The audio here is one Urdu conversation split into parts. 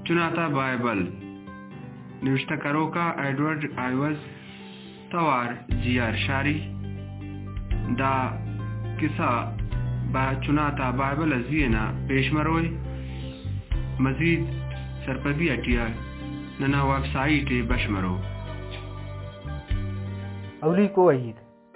چناتا بائبل نوشتہ کرو کا ایڈورڈ آئیوز توار جیار شاری دا قصہ با چناتا بائبل ازینا پیش مروئی مزید سرپدی اٹیا ننا ویب سائٹ بشمرو اولی کو عید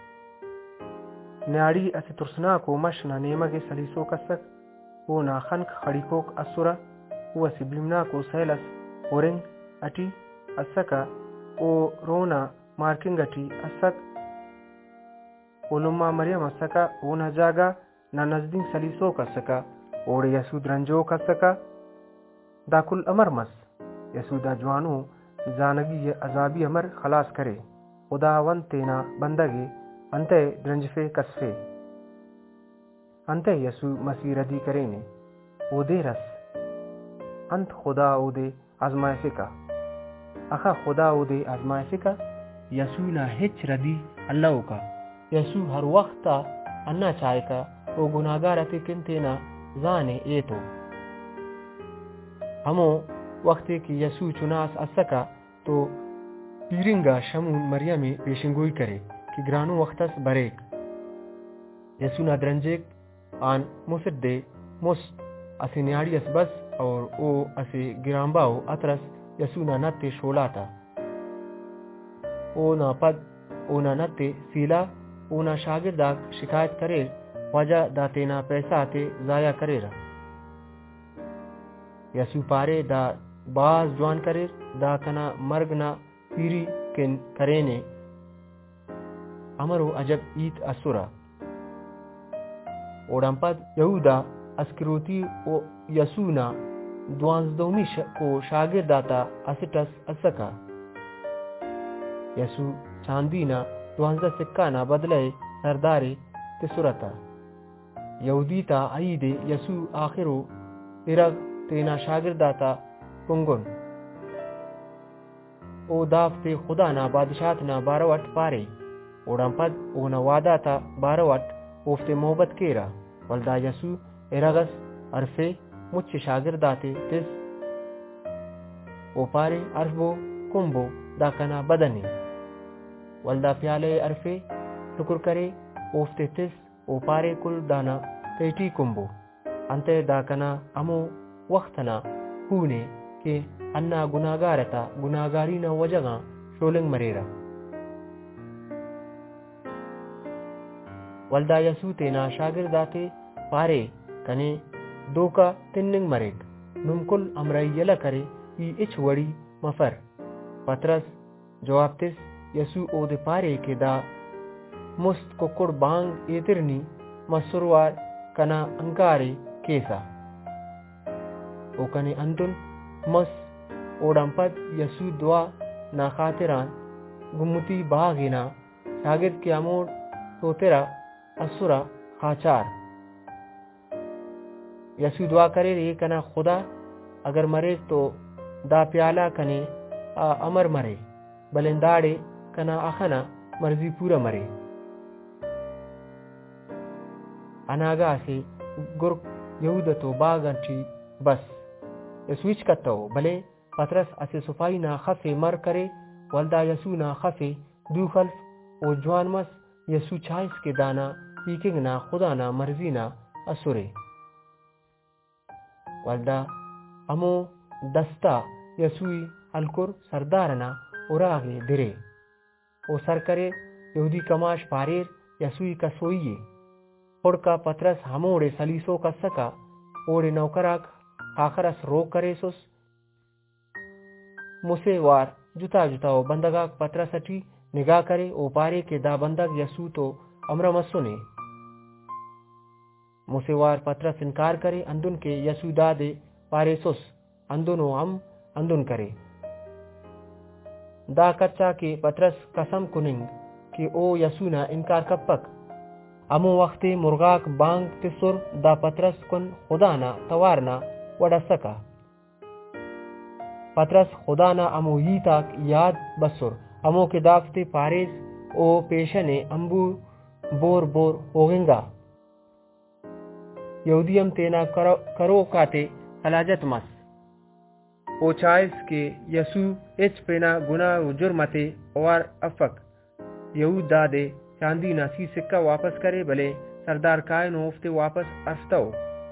نیاڑی اسی ترسنا کو مشنا نیمگ سلیسو کسک او نا خنک خڑیکوک اسورا او اسی بلمنا کو سیلس اورنگ اٹی اسکا او رونا مارکنگ اٹی اسک او لما مریم اسکا او نا جاگا نا نزدین سلیسو کسکا اوڑ یسود رنجو کسکا دا کل امر مس یسودا جوانو زانگی عذابی امر خلاص کرے خدا ون تینا بندگی انتے درنجفے کسفے انتے یسو مسیح ردی کرینے او دے رس انت خدا او دے آزمائے فکا اخا خدا او دے آزمائے فکا یسو نا ہچ ردی اللہ کا یسو ہر وقت انا چاہے کا او گناہگارتی کنتینا زانے اے تو ہمو وقتے کی یسو چناس اسکا تو پیرنگا شمون مریمی پیشنگوئی کرے کہ گرانو وقتس بریک یسو نا درنجیک آن مصد دے مس اسی نیاڑی اس بس اور او اسی گرانباو اترس یسو نا نتے شولاتا او نا پد او نا نتے سیلا او نا شاگرداک شکایت کرے وجہ دا تینا پیسہ تے ضائع کرے را یسو پارے دا باز جوان کرے دا کنا مرگ نا پیری کن کرینے امرو عجب ایت اسورا اوڑم پد یہودا اسکروتی او یسونا دوانزدومی کو شاگرداتا اسٹس اسکا یسو چاندینا دوانزدہ سکانا بدلے سردارے تسورتا یہودی تا عیدے یسو آخرو ارغ تینا شاگرداتا کنگن او دافتے خدا نا بادشاہت نا باروٹ پارے اوڑم پد او نا وعدہ تا باروٹ اوفتے محبت کیرا ولدا یسو ارغس عرفے مچ شاگرداتے تس او پارے عرفبو کمبو دا کنا بدنی ولدا پیالے عرفے شکر کرے اوفتے تس او پارے کل دانا تیٹی کمبو انتے دا کنا امو وقتنا ہونے کہ انا گناہگارتا گناہگارینا وجگاں شولنگ مریرا ولدا یسو تینا شاگرداتے پارے کنے دوکا تننگ مریگ نم کل امرائی یلا کرے ای اچ وڑی مفر پترس جواب تس یسو او دے پارے کے دا مست ککڑ بانگ ایترنی مسروار کنا انکارے کیسا او کنے اندن مس اوڑم پد یسو دعا نا خاطران گمتی باغینا شاگرد کی امور تو تیرا اسورا خاچار یسو دعا کرے رے کنا خدا اگر مرے تو دا پیالہ کنے امر مرے بلنداڑے کنا اخنا مرضی پورا مرے اناگا سے گرک یہودتو باغنٹی بس یسویچ کتاو بلے پترس اسے صفائی نا خفے مر کرے ولدا یسو نا خفے دو خلف او جوان مس یسو چھائس کے دانا پیکنگ نا خدا نا مرضی نا اسورے ولدا امو دستا یسوی الکر سردارنا اراغے درے او سر کرے یہودی کماش پاریر یسوی کا سوئیے پڑ کا پترس ہموڑے سلیسو کا سکا اوڑے نوکراک آخرس رو کرے سس مسے وار جتا جتاو بندگاک پترس اٹھی نگاہ کرے او پارے کے دا بندگ یسو تو امر مسنے مسے وار پترس انکار کرے اندن کے یسو دا دے پارے سس اندنو اندن کرے دا کچا کے پترس قسم کننگ کہ او یسو نا انکار کپک امو وقت مرغاک بانگ تسر دا پترس کن خدا نا توارنا وڑا سکا پترس خدا نا امو ہی تاک یاد بسر امو کے دافتے پاریز او پیشنے امبو بور بور ہوگنگا یہودیم تینا کرو کاتے خلاجت مس او چائز کے یسوع اچ پینا گناہ و جرمتے اور افق یہود دادے چاندی ناسی سکہ واپس کرے بلے سردار کائن اوفتے واپس ارفتاؤ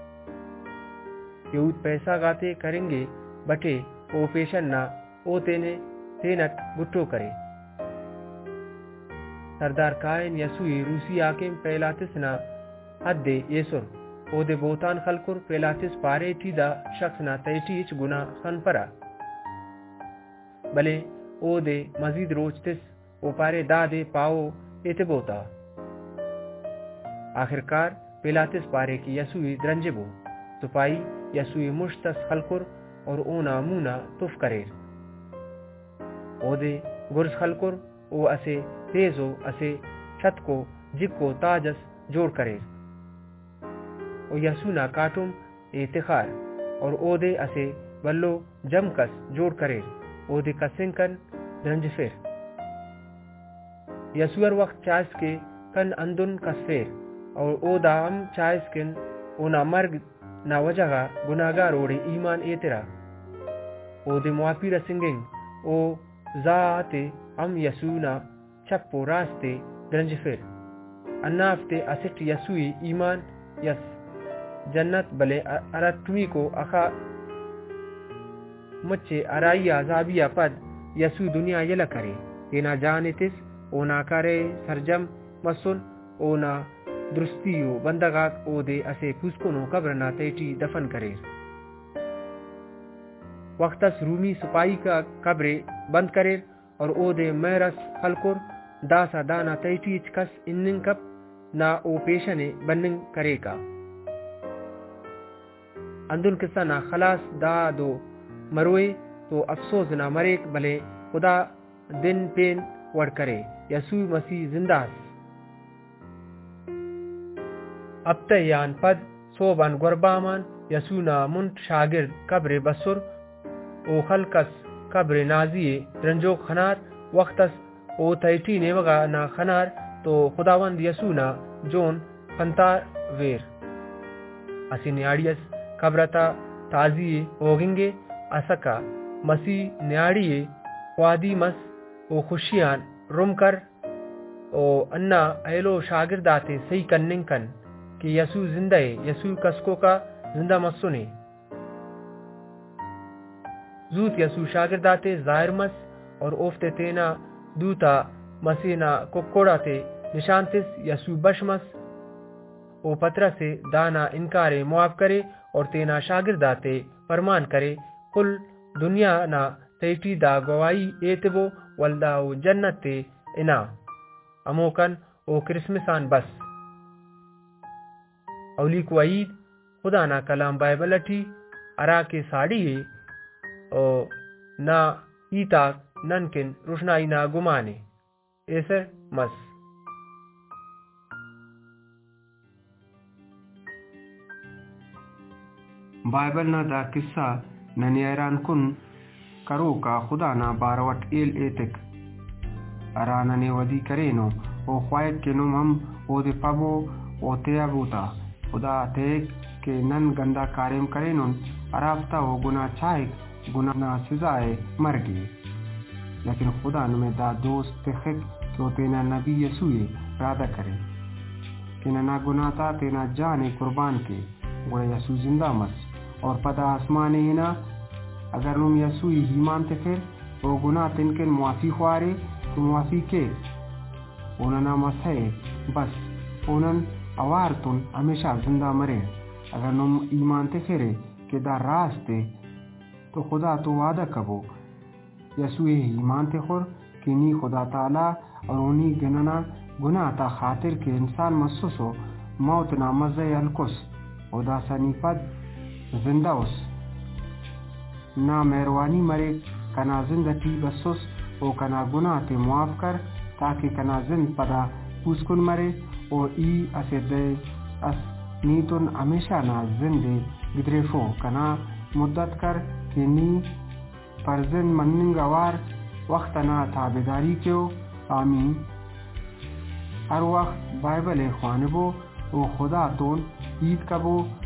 یہود پیسہ گاتے کریں گے بٹے او پیشن نہ او تینک گٹو کرے سردار کائن یسوعی روسی حاکم پیلاطس نہ حد دے یسر او دے بوتان خلکر پیلاطس پارے ٹی دا شخص نہ تیٹی اچ گناہ خن پرا بلے او دے مزید روچتس او پارے دا دے پاؤ ایتے بوتا آخرکار پیلاطس پارے کی یسوعی درنجے بو سپائی یسوعی مشتس خلکر اور اونا مونا تف کریر او دے گرز خلکر او اسے تیزو اسے چھت کو جگ کو تاجس جوڑ کریر او یسوع نا کاٹم اعتخار اور او دے اسے بلو جم کس جوڑ کریر او دے کسنکن درنج فیر یسوع وقت چائس کے کن اندن کس فیر اور او دام چائس کن اونا مرگ نا وجہا گناہگار اوڑے ایمان ایترا او دے معافی رسنگنگ او ذات ام یسوع نا چپو راستے درنج فیر انافتے اسٹ یسوعی ایمان یس جنت بلے ارتمی کو اخا مچے ارائی عذابیہ پد یسوع دنیا یلا کرے تینا جانتس اونا کرے سرجم مسن اونا درستیو بندگاک او دے اسے پوسکنو قبرنا تیٹی دفن کرے وقتس رومی سپاہی کا قبرے بند کرے اور او دے میرس خلکر داسا دانا تیٹی چکس انن کپ نا او پیشنے بنن کرے کا اندن قصہ نا خلاص دا دو مروے تو افسوس نہ مریک بلے خدا دن پین وڑ کرے یسوع مسیح زندہ اب تیان پد صوبان گربامان یسوع نا منٹ شاگرد قبر بسر او خلقس قبر نازیے رنجو خنار وقتس او تیٹی نیوگا نا خنار تو خداوند یسوع نا جون خنتار ویر اسی نیاڑیس قبرتا تازیے ہوگنگے اسکا مسیح نیاڑیے وادی مس او خوشیان رم کر او انا ایلو شاگرداتے صحیح کننگ کن کہ یسوع زندہ ہے یسوع کسکو کا زندہ مسنے زوت یسوع شاگرداتے ظاہر مس اور اوفتے تینا دوتا مسینا کوکوڑاتے نشانتس یسوع بشمس او پترا سے دانا انکارے معاف کرے اور تینا شاگرداتے فرمان کرے کل دنیا نا تیٹی دا گوائی ایتبو والدا او جنت تے انا اموکن او کرسمسان بس اولی کو عید خدا نا کلام بائبل اٹھی ارا کے ساڑی او نا ایتا ننکن روشنائی نا گمانے ایسر مس بائبل نا دا قصہ ننی ایران کن کرو کا خدا نا باروٹ ایل ایتک ارا ننی ودی کرینو او خواہد کنم ہم او دے پبو او تیا بوتا خدا تیک کہ نن گندہ کاریم کرینن ارافتا او گناہ چائک گناہ نا سزائے مرگی لیکن خدا نمیں دا دوست تخک تو تینا نبی یسوع رادہ کرے کہ ننا گناہ تا تینا جانے قربان کے گوڑا یسوع زندہ مس اور پدا آسمانے ہنا اگر نم یسوع ایمان تکر وہ گناہ تنکن معافی خوارے تو معافی کے اننا مسئے بس انن اوارتن ہمیشہ زندہ مرے اگر نم ایمان تکرے کہ دا راستے تو خدا تو وعدہ کبو یسوع ایمان تخور کہ نی خدا تعالی اور انہی گننا گناہ تا خاطر کے انسان مسوسو موت نا مزے الکس او دا سنی پد زندہ اس نا مہروانی مرے کنا زندگی بسوس او کنا گناہ تے معاف کر تاکہ کنا زند پدا پوسکن مرے او ای اسے دے اس نیتن ہمیشہ نا زندے گدریفو کنا مدت کر کہ نی پرزن مننگوار وقت نا تابداری کیو آمین ہر وقت بائبل خوانبو او خدا تون عید کبو